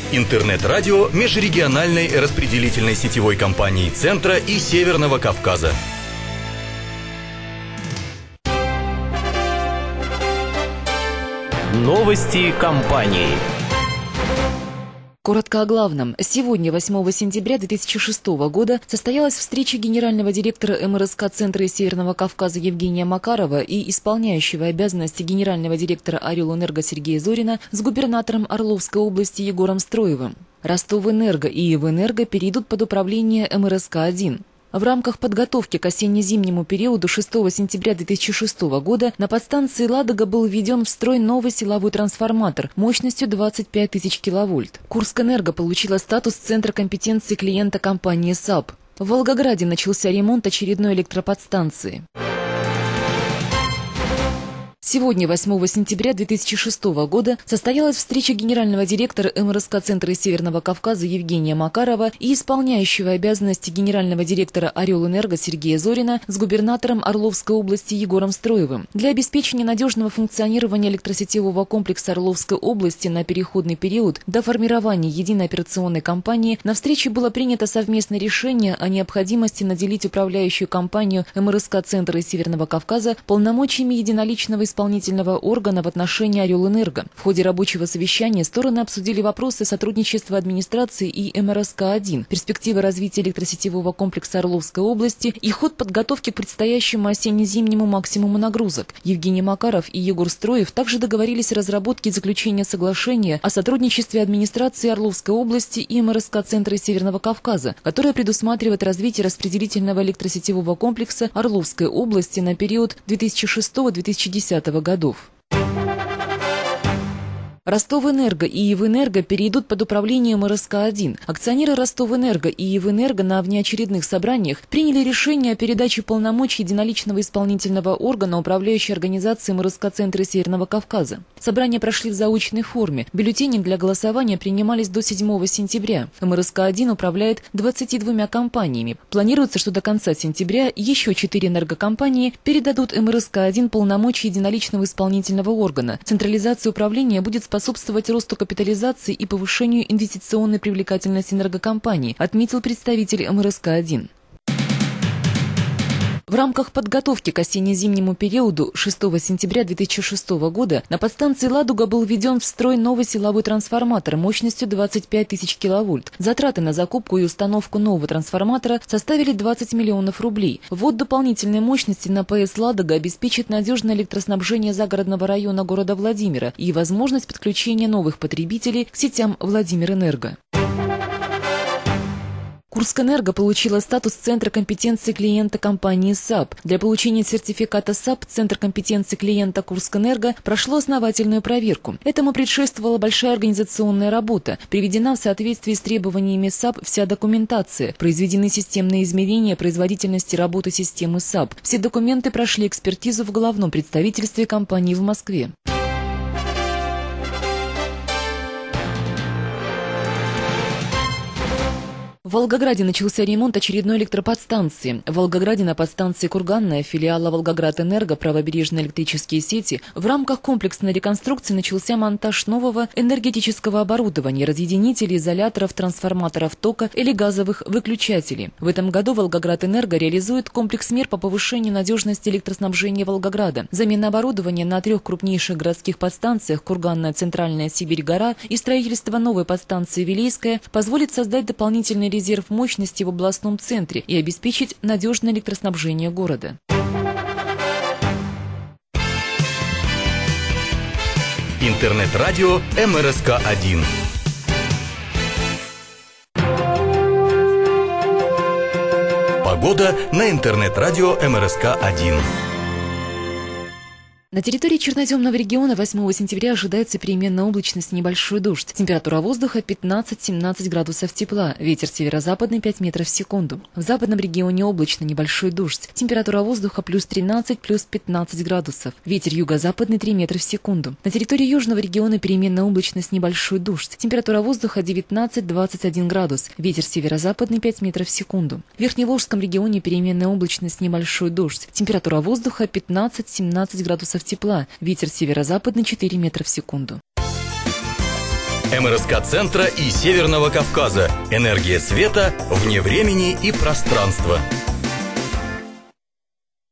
Интернет-радио межрегиональной распределительной сетевой компании Центра и Северного Кавказа. Новости компании. Коротко о главном. Сегодня, 8 сентября 2006 года, состоялась встреча генерального директора МРСК Центра и Северного Кавказа Евгения Макарова и исполняющего обязанности генерального директора «Орелэнерго» Сергея Зорина с губернатором Орловской области Егором Строевым. Ростовэнерго и Ивэнерго перейдут под управление МРСК-1. В рамках подготовки к осенне-зимнему периоду 6 сентября 2006 года на подстанции «Ладога» был введен в строй новый силовой трансформатор мощностью 25 тысяч киловольт. Курскэнерго получила статус центра компетенции клиента компании САП. В Волгограде начался ремонт очередной электроподстанции. Сегодня, 8 сентября 2006 года, состоялась встреча генерального директора МРСК Центра и Северного Кавказа Евгения Макарова и исполняющего обязанности генерального директора «Орелэнерго» Сергея Зорина с губернатором Орловской области Егором Строевым. Для обеспечения надежного функционирования электросетевого комплекса Орловской области на переходный период до формирования единой операционной компании на встрече было принято совместное решение о необходимости наделить управляющую компанию МРСК Центра и Северного Кавказа полномочиями единоличного исполнительного органа в отношении «Орелэнерго». В ходе рабочего совещания стороны обсудили вопросы сотрудничества администрации и МРСК-1, перспективы развития электросетевого комплекса Орловской области и ход подготовки к предстоящему осенне-зимнему максимуму нагрузок. Евгений Макаров и Егор Строев также договорились о разработке и заключении соглашения о сотрудничестве администрации Орловской области и МРСК Центра и Северного Кавказа, которое предусматривает развитие распределительного электросетевого комплекса Орловской области на период 2006-2010 годов. Ростовэнерго и Ивэнерго перейдут под управление МРСК-1. Акционеры Ростовэнерго и Ивэнерго на внеочередных собраниях приняли решение о передаче полномочий единоличного исполнительного органа управляющей организации МРСК Центра Северного Кавказа. Собрания прошли в заочной форме. Бюллетени для голосования принимались до 7 сентября. МРСК-1 управляет 22 компаниями. Планируется, что до конца сентября еще 4 энергокомпании передадут МРСК-1 полномочия единоличного исполнительного органа. Централизация управления будет способствовать росту капитализации и повышению инвестиционной привлекательности энергокомпаний, отметил представитель МРСК-1. В рамках подготовки к осенне-зимнему периоду 6 сентября 2006 года на подстанции «Ладога» был введен в строй новый силовой трансформатор мощностью 25 тысяч киловольт. Затраты на закупку и установку нового трансформатора составили 20 миллионов рублей. Ввод дополнительной мощности на ПС «Ладога» обеспечит надежное электроснабжение загородного района города Владимира и возможность подключения новых потребителей к сетям «Владимирэнерго». Курскэнерго получила статус Центра компетенции клиента компании САП. Для получения сертификата САП Центр компетенции клиента Курскэнерго прошло основательную проверку. Этому предшествовала большая организационная работа. Приведена в соответствии с требованиями САП вся документация. Произведены системные измерения производительности работы системы САП. Все документы прошли экспертизу в главном представительстве компании в Москве. В Волгограде начался ремонт очередной электроподстанции. В Волгограде на подстанции «Курганная» филиала «Волгоградэнерго» правобережные электрические сети в рамках комплексной реконструкции начался монтаж нового энергетического оборудования, разъединителей, изоляторов, трансформаторов тока или газовых выключателей. В этом году «Волгоградэнерго» реализует комплекс мер по повышению надежности электроснабжения Волгограда. Замена оборудования на 3 крупнейших городских подстанциях «Курганная», «Центральная», «Сибирь-Гора» и строительство новой подстанции «Вилейская» позволит создать дополнительный резерв мощности в областном центре и обеспечить надежное электроснабжение города. Интернет-радио МРСК-1. Погода на интернет-радио МРСК-1. На территории Черноземного региона 8 сентября ожидается переменная облачность, небольшой дождь. Температура воздуха 15-17 градусов тепла. Ветер северо-западный 5 метров в секунду. В западном регионе облачно, небольшой дождь. Температура воздуха плюс 13, плюс 15 градусов. Ветер юго-западный 3 метра в секунду. На территории южного региона переменная облачность, небольшой дождь. Температура воздуха 19-21 градус. Ветер северо-западный 5 метров в секунду. В Верхневолжском регионе переменная облачность, небольшой дождь. Температура воздуха 15-17 градусов тепла. Ветер северо-западный 4 метра в секунду. МРСК-центра и Северного Кавказа. Энергия света вне времени и пространства.